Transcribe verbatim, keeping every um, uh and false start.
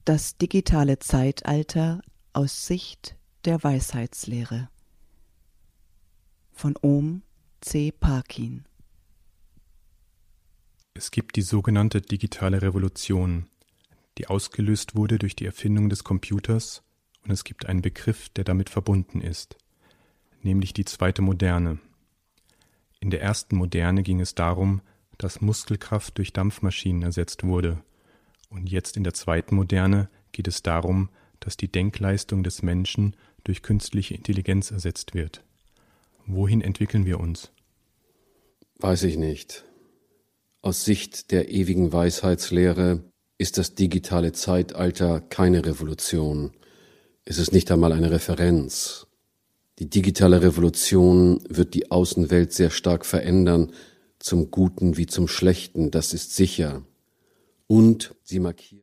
Das digitale Zeitalter aus Sicht der Weisheitslehre von Om C. Parkin. Es gibt die sogenannte digitale Revolution, die ausgelöst wurde durch die Erfindung des Computers, und es gibt einen Begriff, der damit verbunden ist, nämlich die zweite Moderne. In der ersten Moderne ging es darum, dass Muskelkraft durch Dampfmaschinen ersetzt wurde, und jetzt in der zweiten Moderne geht es darum, dass die Denkleistung des Menschen durch künstliche Intelligenz ersetzt wird. Wohin entwickeln wir uns? Weiß ich nicht. Aus Sicht der ewigen Weisheitslehre ist das digitale Zeitalter keine Revolution. Es ist nicht einmal eine Referenz. Die digitale Revolution wird die Außenwelt sehr stark verändern, zum Guten wie zum Schlechten, das ist sicher. Und sie markiert